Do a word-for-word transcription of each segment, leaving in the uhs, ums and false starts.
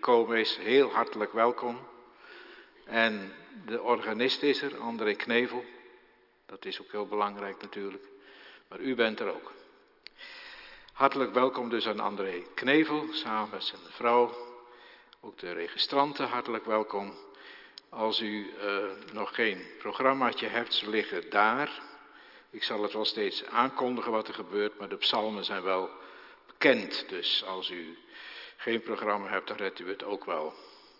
gekomen is, heel hartelijk welkom. En de organist is er, André Knevel. Dat is ook heel belangrijk natuurlijk. Maar u bent er ook. Hartelijk welkom dus aan André Knevel, samen met zijn vrouw. Ook de registranten, hartelijk welkom. Als u uh, nog geen programmaatje hebt, ze liggen daar. Ik zal het wel steeds aankondigen wat er gebeurt, maar de psalmen zijn wel bekend. Dus als u geen programma hebt, dan redt u het ook wel.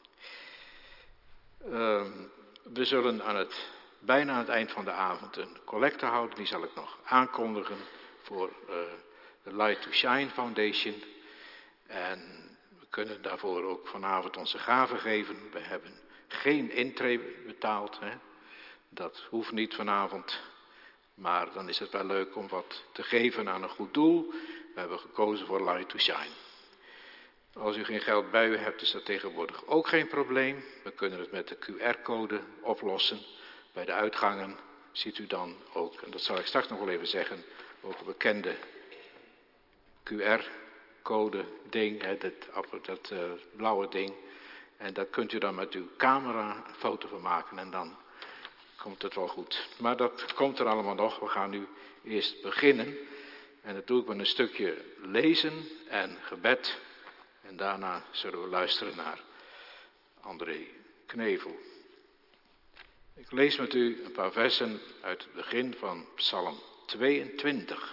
Uh, we zullen aan het, bijna aan het eind van de avond een collecte houden. Die zal ik nog aankondigen voor uh, de Light to Shine Foundation. En we kunnen daarvoor ook vanavond onze gaven geven. We hebben geen intree betaald. Hè. Dat hoeft niet vanavond. Maar dan is het wel leuk om wat te geven aan een goed doel. We hebben gekozen voor Light to Shine. Als u geen geld bij u hebt, is dat tegenwoordig ook geen probleem. We kunnen het met de Q R-code oplossen. Bij de uitgangen ziet u dan ook, en dat zal ik straks nog wel even zeggen, ook een bekende Q R-code ding, hè, dat, dat uh, blauwe ding. En daar kunt u dan met uw camera een foto van maken en dan komt het wel goed. Maar dat komt er allemaal nog. We gaan nu eerst beginnen. En dat doe ik met een stukje lezen en gebed. En daarna zullen we luisteren naar André Knevel. Ik lees met u een paar versen uit het begin van Psalm tweeëntwintig.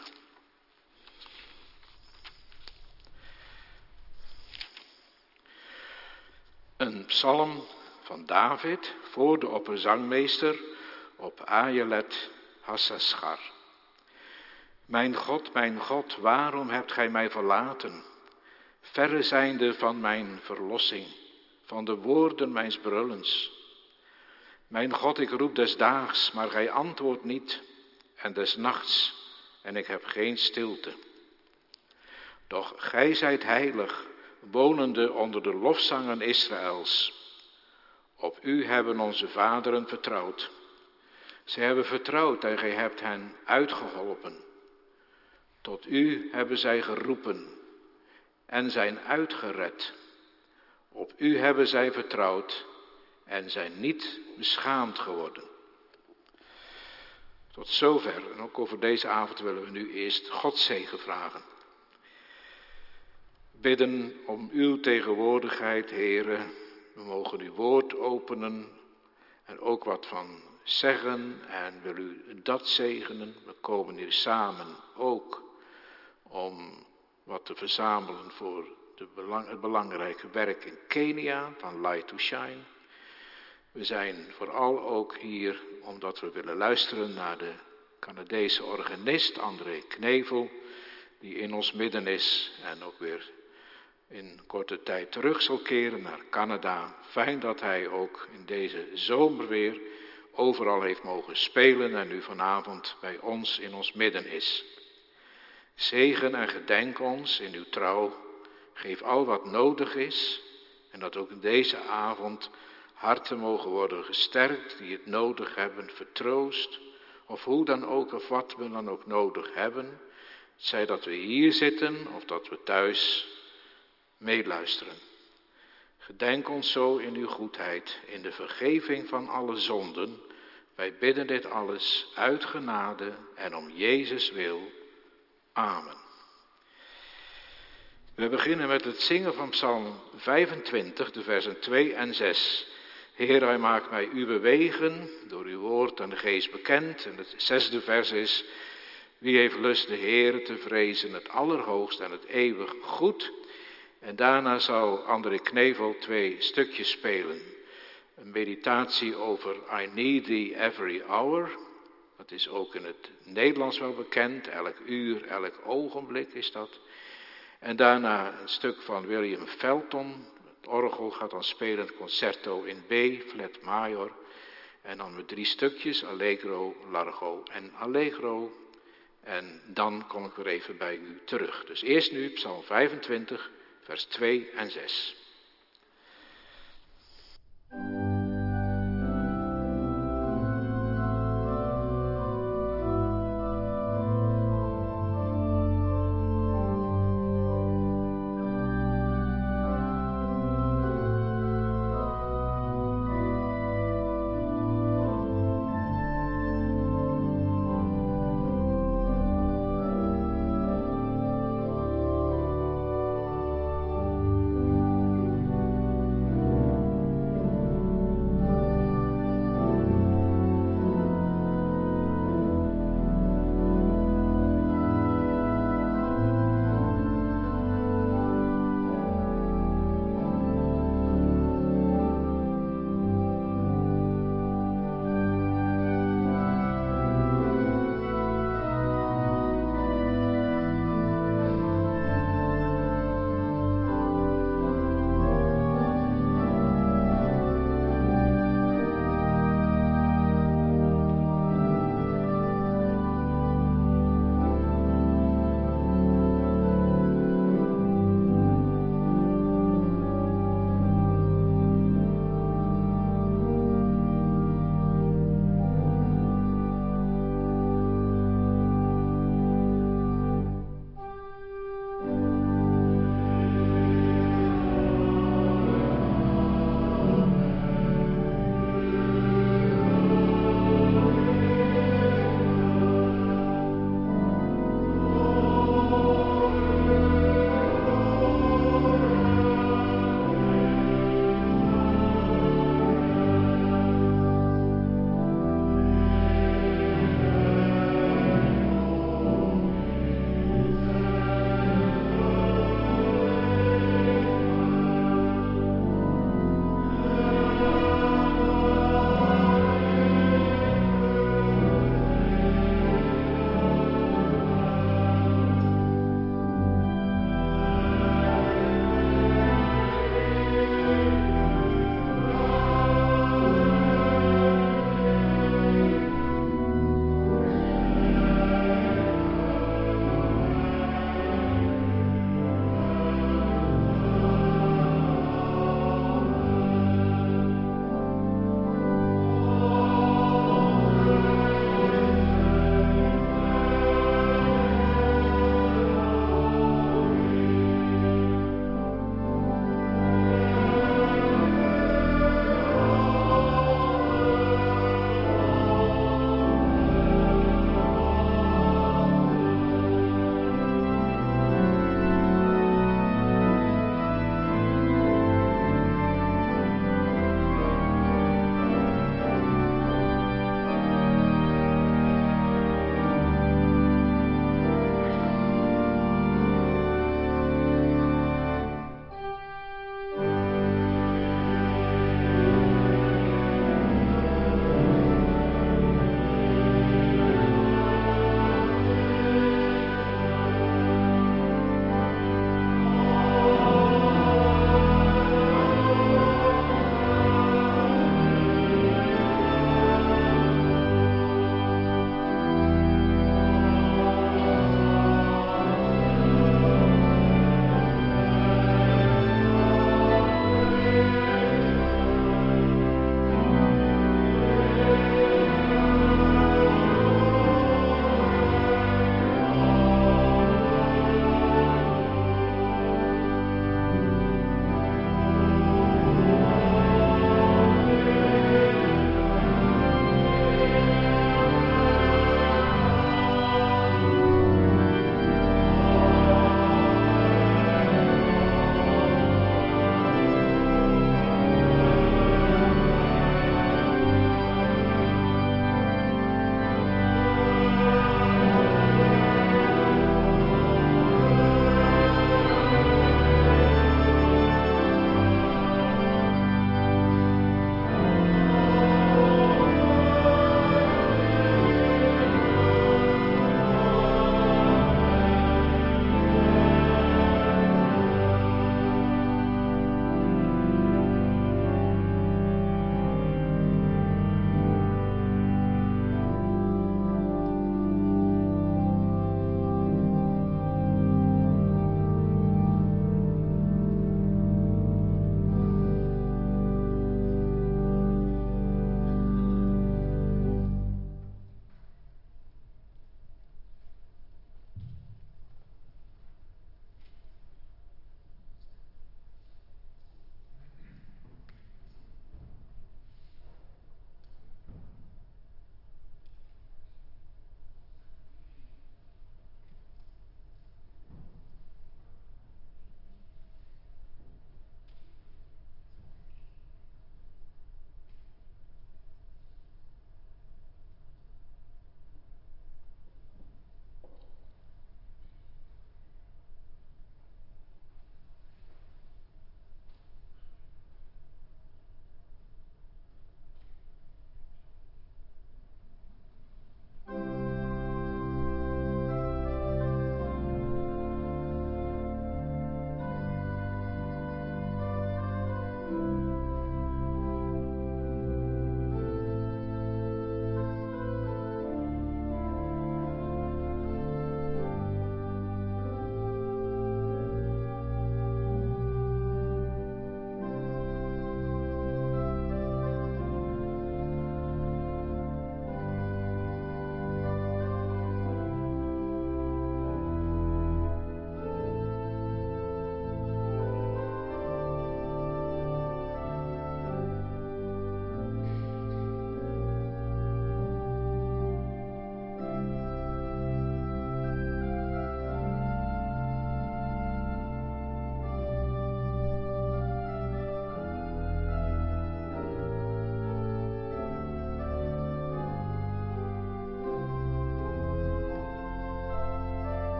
Een psalm van David voor de opperzangmeester op Ajelet Hassashar. Mijn God, mijn God, waarom hebt gij mij verlaten? Verre zijnde van mijn verlossing, van de woorden mijns brullens. Mijn God, ik roep des daags, maar gij antwoordt niet, en des nachts, en ik heb geen stilte. Doch gij zijt heilig, wonende onder de lofzangen Israëls. Op u hebben onze vaderen vertrouwd. Zij hebben vertrouwd en gij hebt hen uitgeholpen. Tot u hebben zij geroepen en zijn uitgered. Op u hebben zij vertrouwd en zijn niet beschaamd geworden. Tot zover. En ook over deze avond willen we nu eerst Gods zegen vragen. Bidden om uw tegenwoordigheid, Heere. We mogen uw woord openen en ook wat van zeggen en wil u dat zegenen. We komen hier samen ook om wat te verzamelen voor de belang, het belangrijke werk in Kenia van Light to Shine. We zijn vooral ook hier omdat we willen luisteren naar de Canadese organist André Knevel, die in ons midden is en ook weer in korte tijd terug zal keren naar Canada. Fijn dat hij ook in deze zomer weer overal heeft mogen spelen en nu vanavond bij ons in ons midden is. Zegen en gedenk ons in uw trouw. Geef al wat nodig is en dat ook in deze avond harten mogen worden gesterkt die het nodig hebben, vertroost. Of hoe dan ook of wat we dan ook nodig hebben. Zij dat we hier zitten of dat we thuis meeluisteren. Gedenk ons zo in uw goedheid, in de vergeving van alle zonden. Wij bidden dit alles uit genade en om Jezus wil. Amen. We beginnen met het zingen van Psalm vijfentwintig, de versen twee en zes. Heer, hij maakt mij uw wegen, door uw woord en de geest bekend. En het zesde vers is, wie heeft lust de Heer te vrezen, het allerhoogst en het eeuwig goed. En daarna zal André Knevel twee stukjes spelen. Een meditatie over I need thee every hour. Dat is ook in het Nederlands wel bekend. Elk uur, elk ogenblik is dat. En daarna een stuk van William Felton. Het orgel gaat dan spelen het concerto in B, flat major. En dan met drie stukjes, Allegro, Largo en Allegro. En dan kom ik weer even bij u terug. Dus eerst nu Psalm vijfentwintig, vers twee en zes.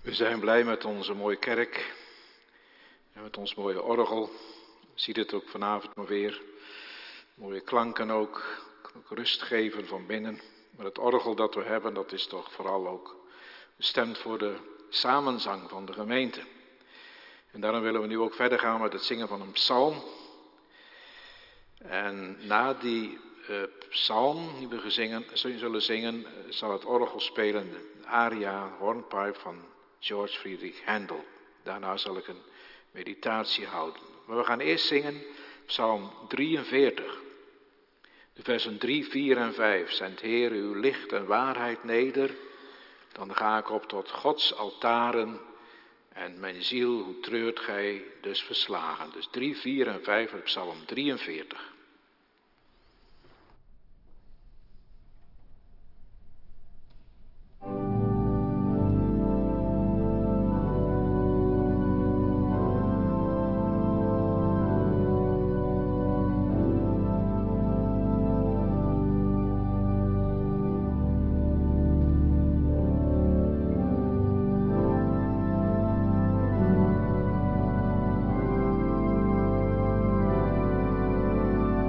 We zijn blij met onze mooie kerk en met ons mooie orgel. Je ziet het ook vanavond maar weer. Mooie klanken ook, ook rust geven van binnen. Maar het orgel dat we hebben, dat is toch vooral ook bestemd voor de samenzang van de gemeente. En daarom willen we nu ook verder gaan met het zingen van een psalm. En na die uh, psalm die we gezingen, zullen zingen, zal het orgel spelen de aria Hornpipe van George Friedrich Händel. Daarna zal ik een meditatie houden. Maar we gaan eerst zingen psalm drieënveertig. De versen drie, vier en vijf. Zendt Heer uw licht en waarheid neder. Dan ga ik op tot Gods altaren. En mijn ziel, hoe treurt gij dus verslagen. Dus drie, vier en vijf uit psalm drieënveertig. Thank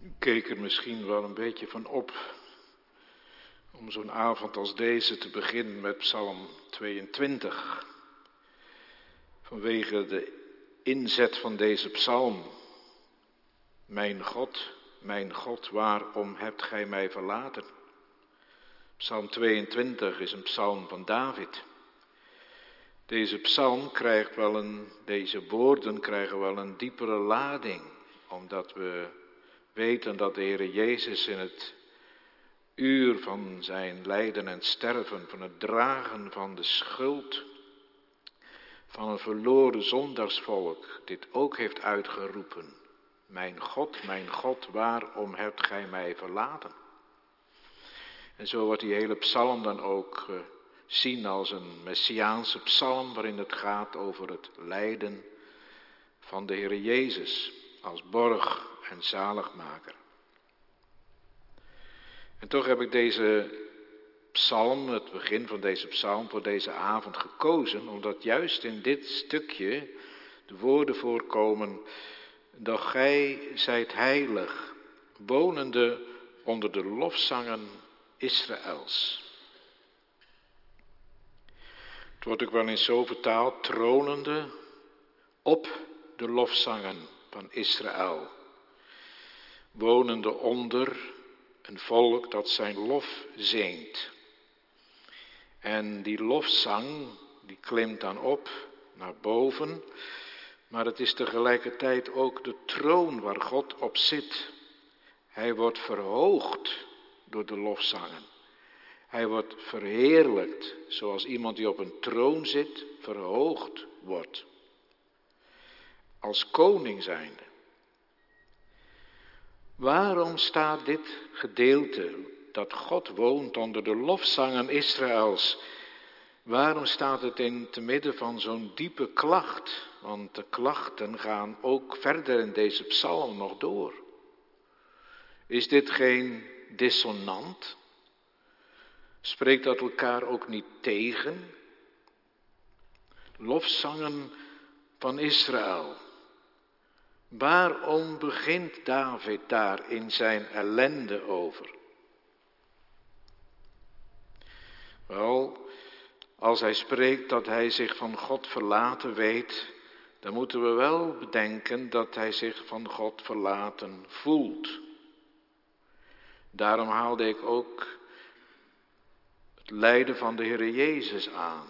U keek er misschien wel een beetje van op om zo'n avond als deze te beginnen met Psalm tweeëntwintig. Vanwege de inzet van deze psalm. Mijn God, mijn God, waarom hebt gij mij verlaten? Psalm tweeëntwintig is een psalm van David. Deze psalm krijgt wel een, deze woorden krijgen wel een diepere lading, omdat we weten dat de Heer Jezus in het uur van zijn lijden en sterven, van het dragen van de schuld van een verloren zondaarsvolk, dit ook heeft uitgeroepen. Mijn God, mijn God, waarom hebt gij mij verlaten? En zo wordt die hele psalm dan ook gezien als een messiaanse psalm, waarin het gaat over het lijden van de Heer Jezus als borg en zaligmaker. En toch heb ik deze psalm, het begin van deze psalm, voor deze avond gekozen, omdat juist in dit stukje de woorden voorkomen: doch gij zijt heilig, wonende onder de lofzangen Israëls. Het wordt ook wel eens zo vertaald: tronende op de lofzangen van Israël. Wonende onder een volk dat zijn lof zingt. En die lofzang, die klimt dan op naar boven, maar het is tegelijkertijd ook de troon waar God op zit. Hij wordt verhoogd door de lofzangen. Hij wordt verheerlijkt, zoals iemand die op een troon zit, verhoogd wordt. Als koning zijnde. Waarom staat dit gedeelte, dat God woont onder de lofzangen Israëls, waarom staat het in te midden van zo'n diepe klacht? Want de klachten gaan ook verder in deze psalm nog door. Is dit geen dissonant? Spreekt dat elkaar ook niet tegen? Lofzangen van Israël. Waarom begint David daar in zijn ellende over? Wel, als hij spreekt dat hij zich van God verlaten weet, dan moeten we wel bedenken dat hij zich van God verlaten voelt. Daarom haalde ik ook het lijden van de Heer Jezus aan.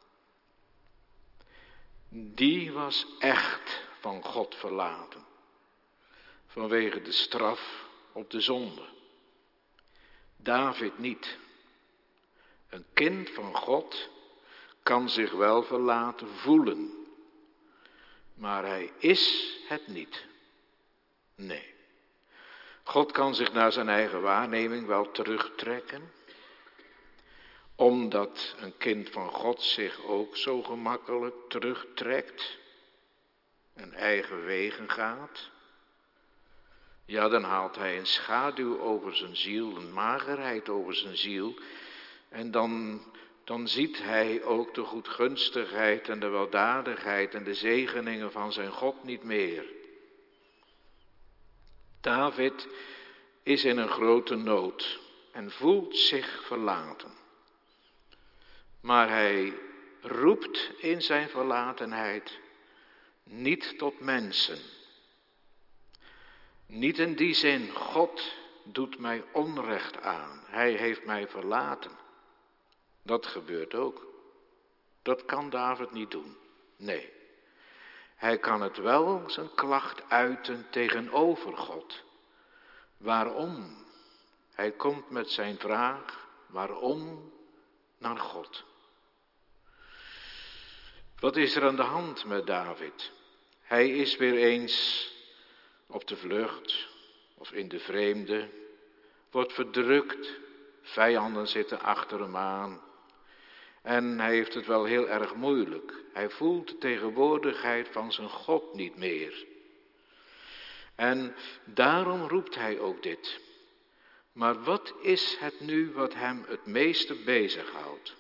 Die was echt van God verlaten, vanwege de straf op de zonde. David niet. Een kind van God kan zich wel verlaten voelen, maar hij is het niet. Nee. God kan zich naar zijn eigen waarneming wel terugtrekken, omdat een kind van God zich ook zo gemakkelijk terugtrekt en eigen wegen gaat. Ja, dan haalt hij een schaduw over zijn ziel, een magerheid over zijn ziel. En dan, dan ziet hij ook de goedgunstigheid en de weldadigheid en de zegeningen van zijn God niet meer. David is in een grote nood en voelt zich verlaten. Maar hij roept in zijn verlatenheid niet tot mensen. Niet in die zin, God doet mij onrecht aan. Hij heeft mij verlaten. Dat gebeurt ook. Dat kan David niet doen. Nee. Hij kan het wel zijn klacht uiten tegenover God. Waarom? Hij komt met zijn vraag, waarom, naar God. Wat is er aan de hand met David? Hij is weer eens op de vlucht of in de vreemde, wordt verdrukt, vijanden zitten achter hem aan. En hij heeft het wel heel erg moeilijk. Hij voelt de tegenwoordigheid van zijn God niet meer. En daarom roept hij ook dit. Maar wat is het nu wat hem het meeste bezighoudt?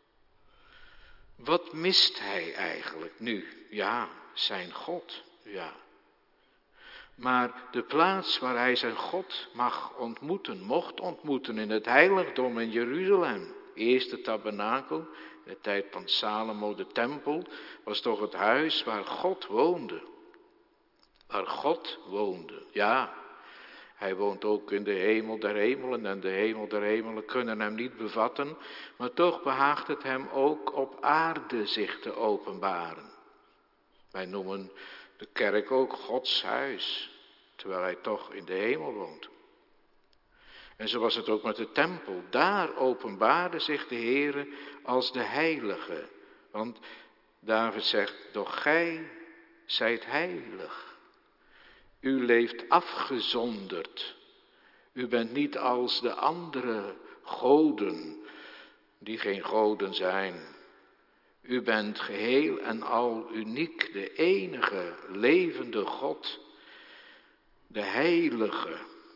Wat mist hij eigenlijk nu? Ja, zijn God, ja. Maar de plaats waar hij zijn God mag ontmoeten, mocht ontmoeten in het heiligdom in Jeruzalem. Eerste tabernakel, in de tijd van Salomo, de tempel, was toch het huis waar God woonde. Waar God woonde, ja. Hij woont ook in de hemel der hemelen en de hemel der hemelen kunnen hem niet bevatten. Maar toch behaagt het hem ook op aarde zich te openbaren. Wij noemen de kerk ook Gods huis, terwijl hij toch in de hemel woont. En zo was het ook met de tempel. Daar openbaarde zich de Heere als de heilige. Want David zegt, doch gij zijt heilig. U leeft afgezonderd. U bent niet als de andere goden, die geen goden zijn. U bent geheel en al uniek, de enige levende God, de heilige.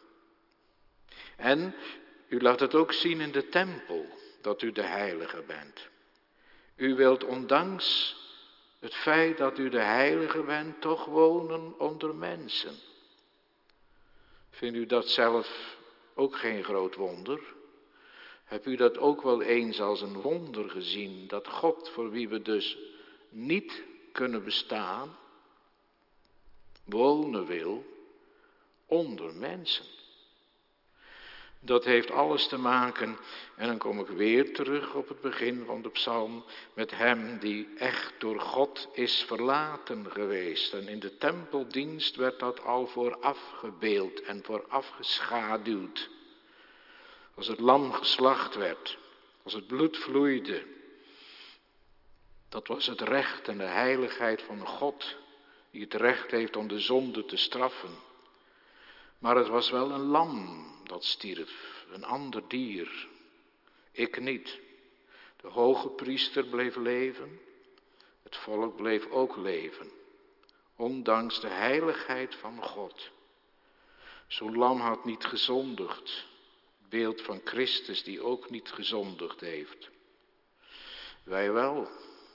En u laat het ook zien in de tempel, dat u de heilige bent. U wilt ondanks het feit dat u de heilige bent, toch wonen onder mensen. Vindt u dat zelf ook geen groot wonder? Hebt u dat ook wel eens als een wonder gezien, dat God, voor wie we dus niet kunnen bestaan, wonen wil onder mensen? Dat heeft alles te maken, en dan kom ik weer terug op het begin van de psalm, met hem die echt door God is verlaten geweest. En in de tempeldienst werd dat al voor afgebeeld en voor afgeschaduwd. Als het lam geslacht werd, als het bloed vloeide, dat was het recht en de heiligheid van God, die het recht heeft om de zonde te straffen. Maar het was wel een lam dat stierf, een ander dier. Ik niet. De hoge priester bleef leven, het volk bleef ook leven, ondanks de heiligheid van God. Zo'n lam had niet gezondigd, beeld van Christus die ook niet gezondigd heeft. Wij wel.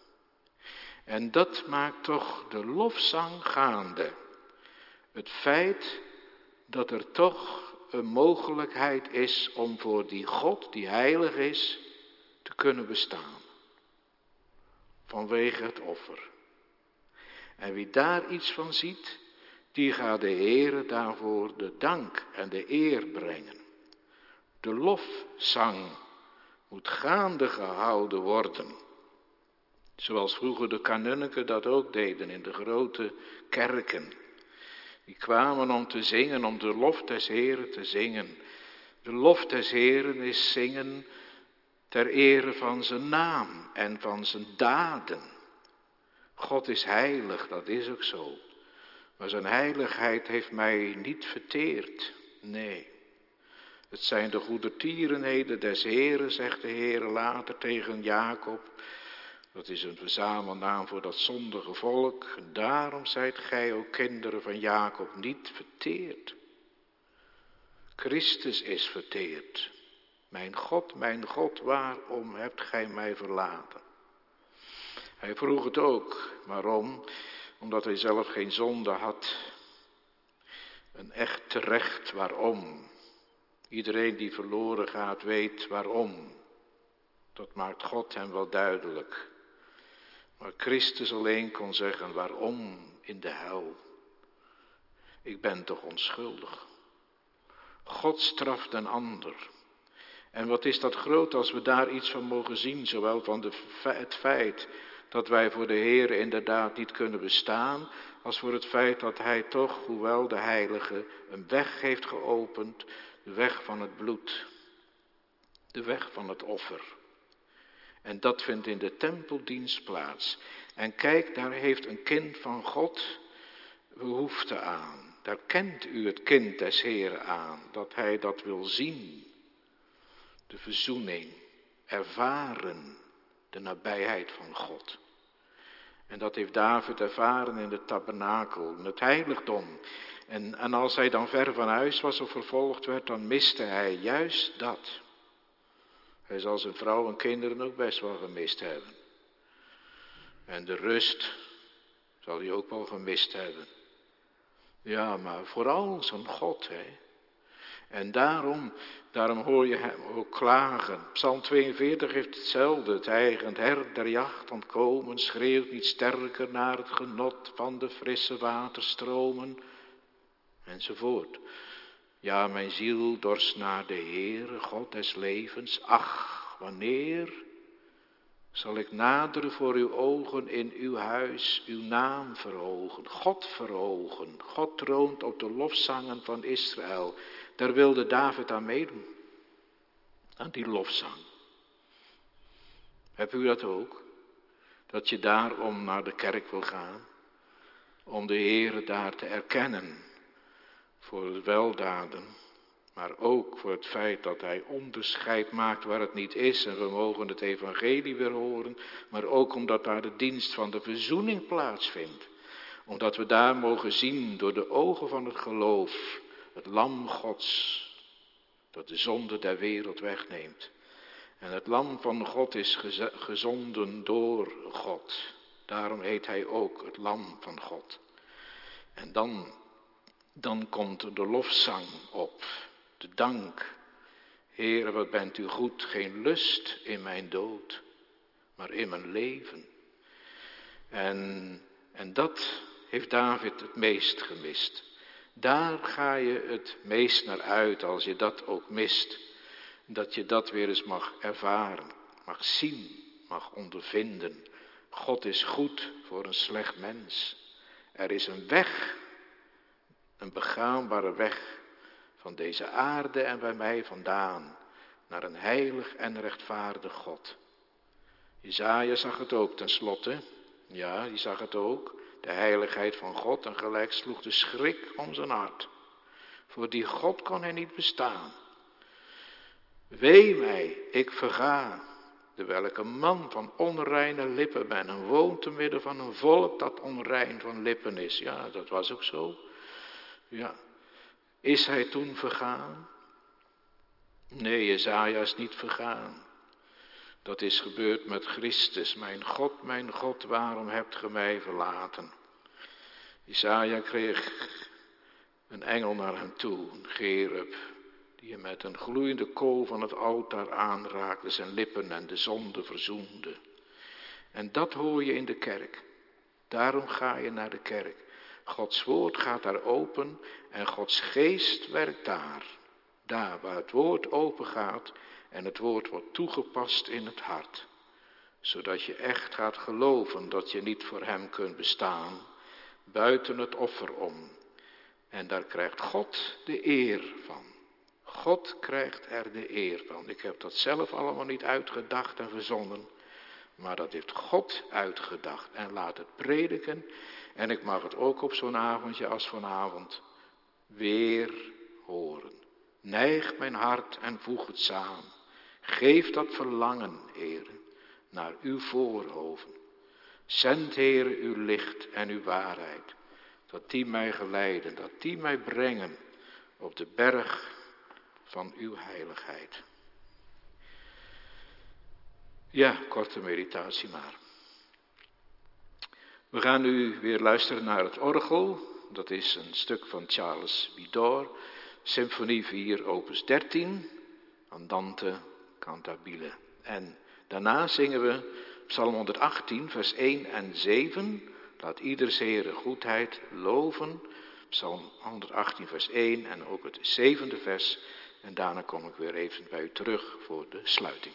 En dat maakt toch de lofzang gaande. Het feit dat er toch een mogelijkheid is om voor die God die heilig is te kunnen bestaan. Vanwege het offer. En wie daar iets van ziet, die gaat de Heere daarvoor de dank en de eer brengen. De lofzang moet gaande gehouden worden. Zoals vroeger de kanunniken dat ook deden in de grote kerken. Die kwamen om te zingen, om de lof des Heeren te zingen. De lof des Heeren is zingen ter ere van zijn naam en van zijn daden. God is heilig, dat is ook zo. Maar zijn heiligheid heeft mij niet verteerd. Nee. Het zijn de goedertierenheden des Heeren, zegt de Heere later tegen Jacob. Dat is een verzamelnaam voor dat zondige volk. En daarom zijt gij, o kinderen van Jacob, niet verteerd. Christus is verteerd. Mijn God, mijn God, waarom hebt gij mij verlaten? Hij vroeg het ook. Waarom? Omdat hij zelf geen zonde had. Een echt terecht waarom. Iedereen die verloren gaat weet waarom. Dat maakt God hem wel duidelijk. Maar Christus alleen kon zeggen waarom in de hel. Ik ben toch onschuldig. God straft een ander. En wat is dat groot als we daar iets van mogen zien, zowel van de, het feit dat wij voor de Heer inderdaad niet kunnen bestaan, als voor het feit dat Hij toch, hoewel de Heilige, een weg heeft geopend, de weg van het bloed, de weg van het offer. En dat vindt in de tempeldienst plaats. En kijk, daar heeft een kind van God behoefte aan. Daar kent u het kind des Heeren aan, dat hij dat wil zien. De verzoening, ervaren de nabijheid van God. En dat heeft David ervaren in de tabernakel, in het heiligdom. En, en als hij dan ver van huis was of vervolgd werd, dan miste hij juist dat. Hij zal zijn vrouw en kinderen ook best wel gemist hebben. En de rust zal hij ook wel gemist hebben. Ja, maar vooral zijn God, hè. En daarom, daarom hoor je hem ook klagen. Psalm tweeënveertig heeft hetzelfde. Het hijgend hert der jacht ontkomen, schreeuwt niet sterker naar het genot van de frisse waterstromen. Enzovoort. Ja, mijn ziel dorst naar de Heere, God des levens. Ach, wanneer zal ik naderen voor uw ogen in uw huis, uw naam verhogen, God verhogen. God troont op de lofzangen van Israël. Daar wilde David aan meedoen, aan die lofzang. Hebt u dat ook? Dat je daarom naar de kerk wil gaan, om de Heere daar te erkennen voor de weldaden, maar ook voor het feit dat hij onderscheid maakt waar het niet is. En we mogen het evangelie weer horen, maar ook omdat daar de dienst van de verzoening plaatsvindt. Omdat we daar mogen zien door de ogen van het geloof, het lam Gods, dat de zonde der wereld wegneemt. En het lam van God is geze- gezonden door God. Daarom heet hij ook het lam van God. En dan, dan komt de lofzang op, de dank. Heere, wat bent u goed, geen lust in mijn dood, maar in mijn leven. En, en dat heeft David het meest gemist. Daar ga je het meest naar uit als je dat ook mist. Dat je dat weer eens mag ervaren, mag zien, mag ondervinden. God is goed voor een slecht mens. Er is een weg, een begaanbare weg van deze aarde en bij mij vandaan, naar een heilig en rechtvaardig God. Jesaja zag het ook tenslotte. Ja, die zag het ook. De heiligheid van God en gelijk sloeg de schrik om zijn hart. Voor die God kon hij niet bestaan. Wee mij, ik verga, terwijl ik een man van onreine lippen ben en woon te midden van een volk dat onrein van lippen is. Ja, dat was ook zo. Ja. Is hij toen vergaan? Nee, Jesaja is niet vergaan. Dat is gebeurd met Christus. Mijn God, mijn God, waarom hebt ge mij verlaten? Jesaja kreeg een engel naar hem toe, een cherub, die hem met een gloeiende kool van het altaar aanraakte, zijn lippen en de zonde verzoende. En dat hoor je in de kerk. Daarom ga je naar de kerk. Gods woord gaat daar open en Gods geest werkt daar. Daar waar het woord open gaat en het woord wordt toegepast in het hart. Zodat je echt gaat geloven dat je niet voor hem kunt bestaan, buiten het offer om. En daar krijgt God de eer van. God krijgt er de eer van. Ik heb dat zelf allemaal niet uitgedacht en verzonnen. Maar dat heeft God uitgedacht en laat het prediken. En ik mag het ook op zo'n avondje als vanavond weer horen. Neig mijn hart en voeg het samen. Geef dat verlangen, Heere, naar uw voorhoven. Zend, Heere, uw licht en uw waarheid. Dat die mij geleiden, dat die mij brengen op de berg van uw heiligheid. Ja, korte meditatie maar. We gaan nu weer luisteren naar het orgel. Dat is een stuk van Charles Widor, Symfonie vier, opus dertien, Andante cantabile. En daarna zingen we Psalm honderdachttien, vers één en zeven. Laat ieder zijn Heere goedheid loven. Psalm honderdachttien, vers één en ook het zevende vers. En daarna kom ik weer even bij u terug voor de sluiting.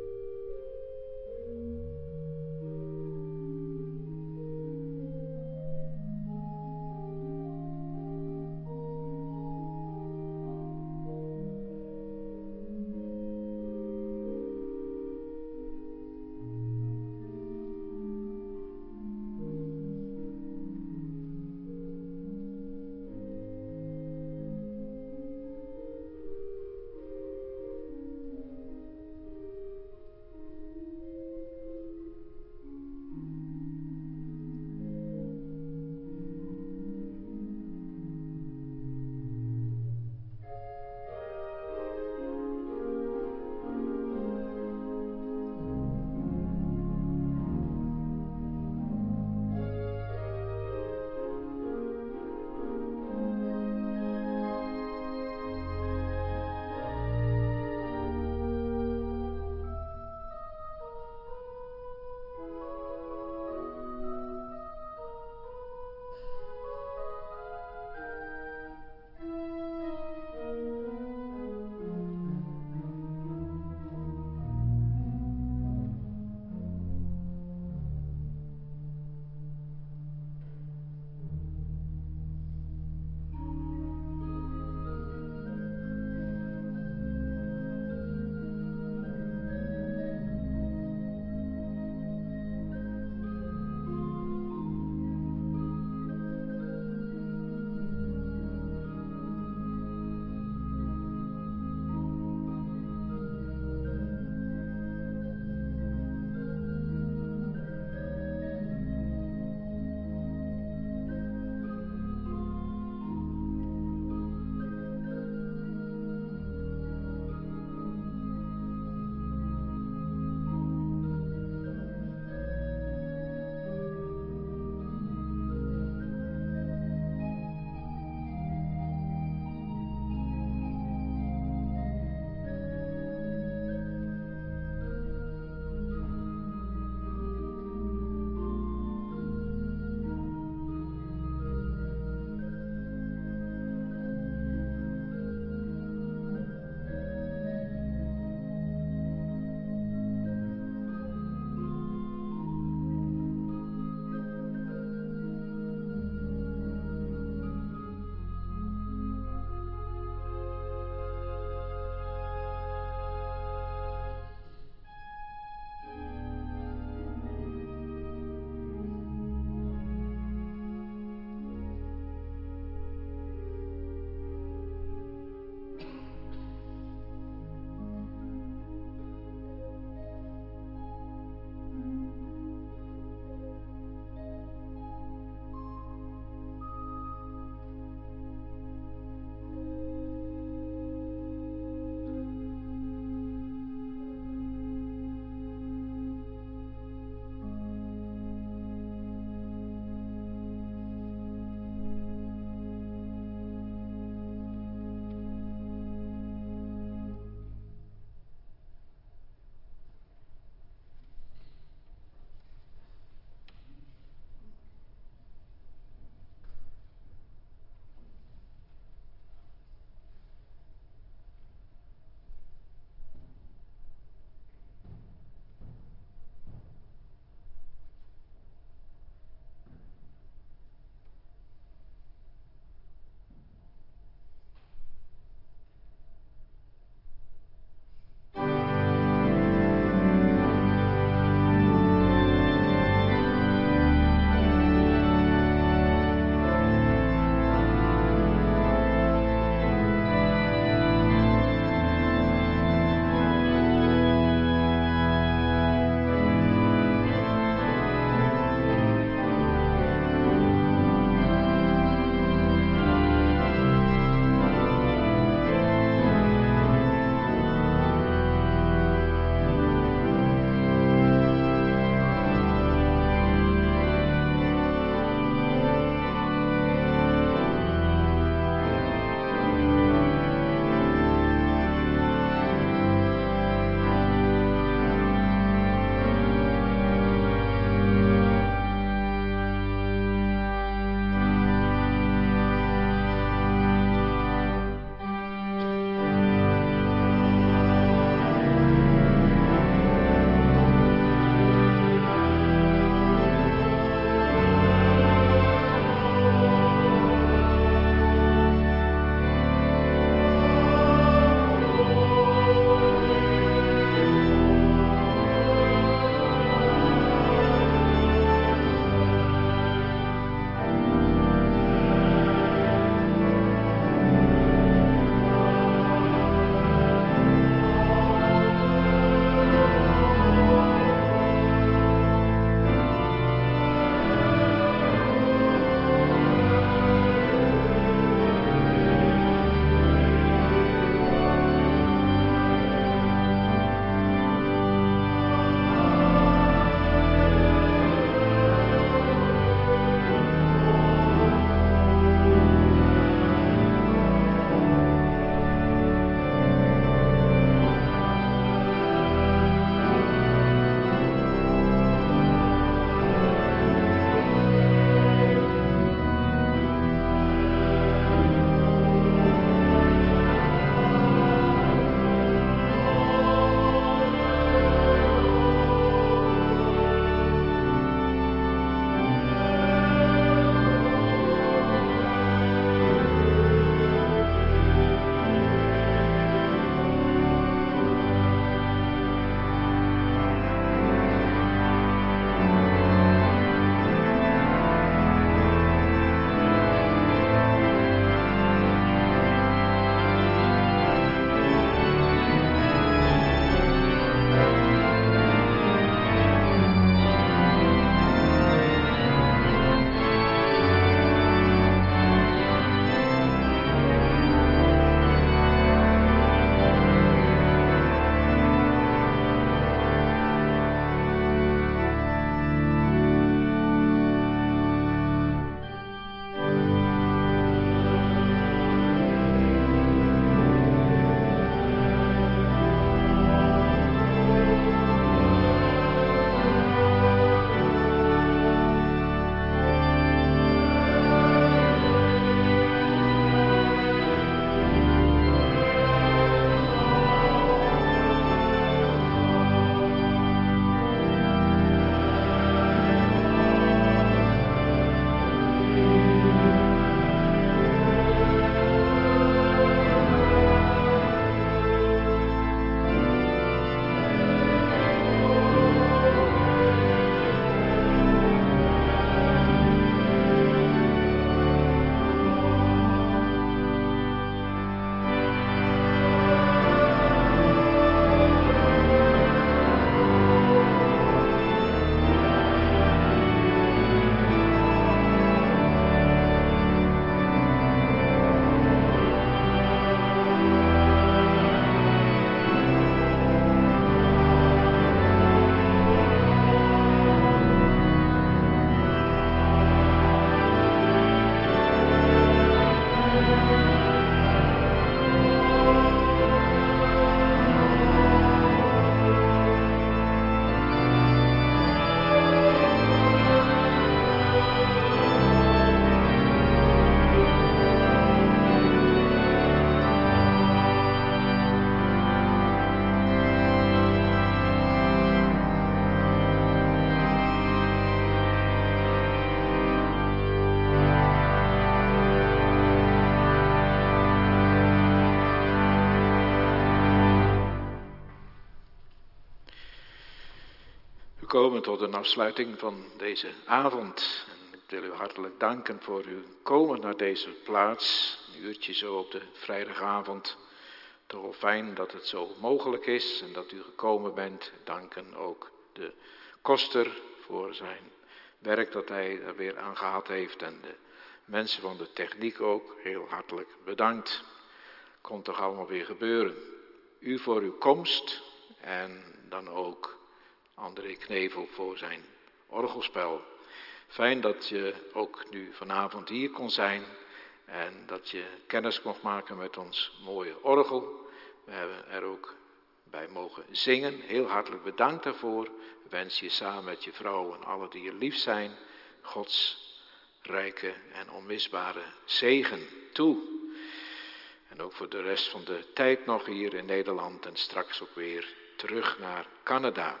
komen tot een afsluiting van deze avond. En ik wil u hartelijk danken voor uw komen naar deze plaats. Een uurtje zo op de vrijdagavond. Toch wel fijn dat het zo mogelijk is en dat u gekomen bent. Danken ook de koster voor zijn werk dat hij er weer aan gehad heeft. En de mensen van de techniek ook heel hartelijk bedankt. Komt toch allemaal weer gebeuren. U voor uw komst en dan ook André Knevel voor zijn orgelspel. Fijn dat je ook nu vanavond hier kon zijn en dat je kennis mocht maken met ons mooie orgel. We hebben er ook bij mogen zingen. Heel hartelijk bedankt daarvoor. Ik wens je samen met je vrouw en alle die je lief zijn Gods rijke en onmisbare zegen toe. En ook voor de rest van de tijd nog hier in Nederland en straks ook weer terug naar Canada.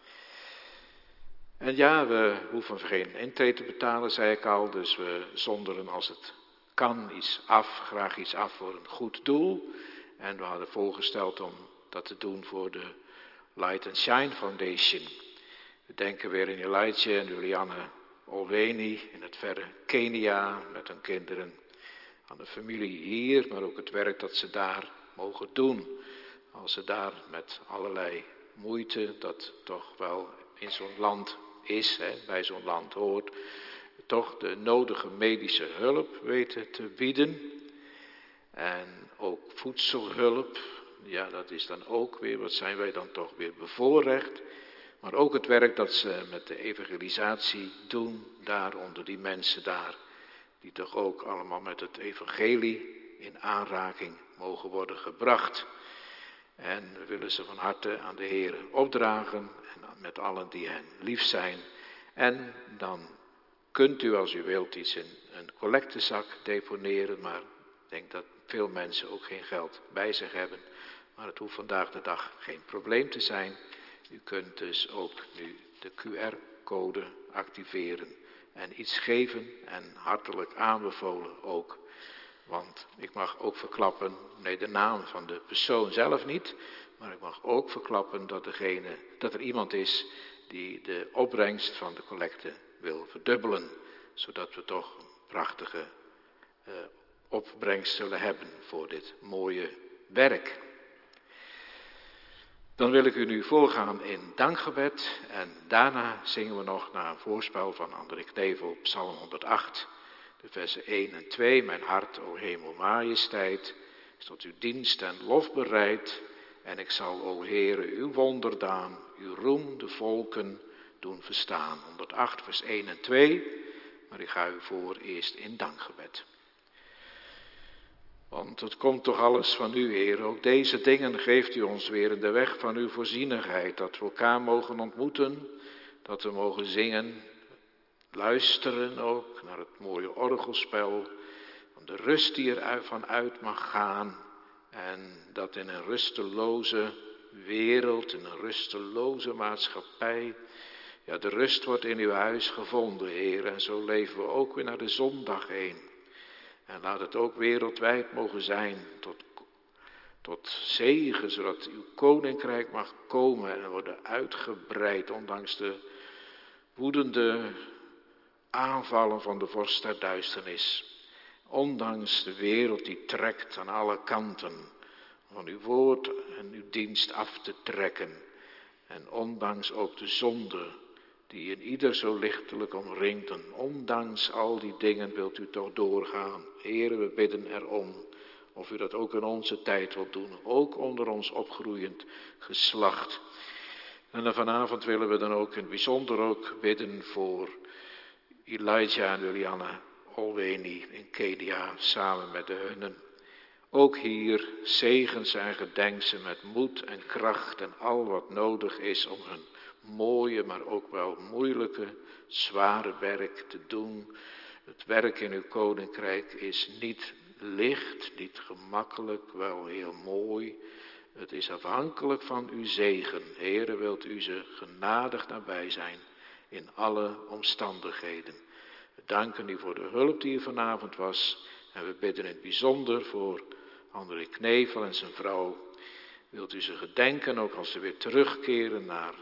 En ja, we hoeven geen intrede te betalen, zei ik al, dus we zonderen als het kan iets af, graag iets af voor een goed doel. En we hadden voorgesteld om dat te doen voor de Light and Shine Foundation. We denken weer in Elijah en Julianne Olweni in het verre Kenia met hun kinderen. Aan de familie hier, maar ook het werk dat ze daar mogen doen. Als ze daar met allerlei moeite, dat toch wel in zo'n land is, hè, bij zo'n land hoort, toch de nodige medische hulp weten te bieden. En ook voedselhulp, ja dat is dan ook weer, wat zijn wij dan toch weer bevoorrecht. Maar ook het werk dat ze met de evangelisatie doen, daar onder die mensen daar. Die toch ook allemaal met het evangelie in aanraking mogen worden gebracht. En we willen ze van harte aan de Heer opdragen en met allen die hen lief zijn. En dan kunt u als u wilt iets in een collectezak deponeren, maar ik denk dat veel mensen ook geen geld bij zich hebben. Maar het hoeft vandaag de dag geen probleem te zijn. U kunt dus ook nu de Q R-code activeren en iets geven en hartelijk aanbevolen ook. Want ik mag ook verklappen, nee de naam van de persoon zelf niet, maar ik mag ook verklappen dat, degene, dat er iemand is die de opbrengst van de collecte wil verdubbelen. Zodat we toch een prachtige uh, opbrengst zullen hebben voor dit mooie werk. Dan wil ik u nu voorgaan in dankgebed en daarna zingen we nog naar een voorspel van André Knevel, Psalm honderdacht, de versen één en twee. Mijn hart, o hemel majesteit, is tot uw dienst en lof bereid. En ik zal, o Heere, uw wonderdaan, uw roem de volken doen verstaan. honderdacht vers één en twee, maar ik ga u voor eerst in dankgebed. Want het komt toch alles van u, Heer. Ook deze dingen geeft u ons weer in de weg van uw voorzienigheid. Dat we elkaar mogen ontmoeten, dat we mogen zingen, luisteren ook naar het mooie orgelspel. Van de rust die er van uit mag gaan. En dat in een rusteloze wereld, in een rusteloze maatschappij, ja, de rust wordt in uw huis gevonden, Heer. En zo leven we ook weer naar de zondag heen. En laat het ook wereldwijd mogen zijn tot, tot zegen, zodat uw koninkrijk mag komen en worden uitgebreid, ondanks de woedende aanvallen van de vorst der duisternis. Ondanks de wereld die trekt aan alle kanten van uw woord en uw dienst af te trekken. En ondanks ook de zonde die in ieder zo lichtelijk omringt. En ondanks al die dingen wilt u toch doorgaan. Heere, we bidden erom. Of u dat ook in onze tijd wilt doen. Ook onder ons opgroeiend geslacht. En dan vanavond willen we dan ook in het bijzonder ook bidden voor Elijah en Julianne Olweni in Kenia. Samen met de hunnen. Ook hier zegen ze en gedenk ze met moed en kracht en al wat nodig is om hun mooie, maar ook wel moeilijke, zware werk te doen. Het werk in uw koninkrijk is niet licht, niet gemakkelijk, wel heel mooi. Het is afhankelijk van uw zegen. Heere, wilt u ze genadig nabij zijn in alle omstandigheden. We danken u voor de hulp die er vanavond was. En we bidden in het bijzonder voor André Knevel en zijn vrouw. Wilt u ze gedenken, ook als ze weer terugkeren naar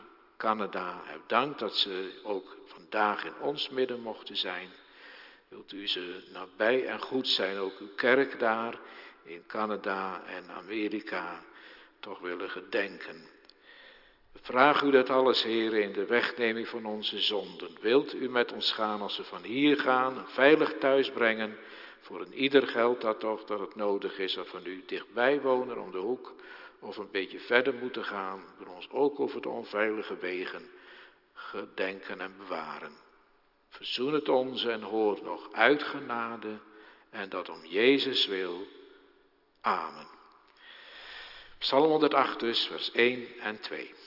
Canada. Heb dank dat ze ook vandaag in ons midden mochten zijn. Wilt u ze nabij en goed zijn, ook uw kerk daar in Canada en Amerika toch willen gedenken. We vragen u dat alles, Heer, in de wegneming van onze zonden. Wilt u met ons gaan als we van hier gaan, veilig thuis brengen. Voor een ieder geldt dat toch dat het nodig is of we nu dichtbij wonen om de hoek of een beetje verder moeten gaan. Voor ons ook over de onveilige wegen gedenken en bewaren. Verzoen het onze en hoor nog uit genade en dat om Jezus wil. Amen. Psalm honderdacht dus, vers één en twee.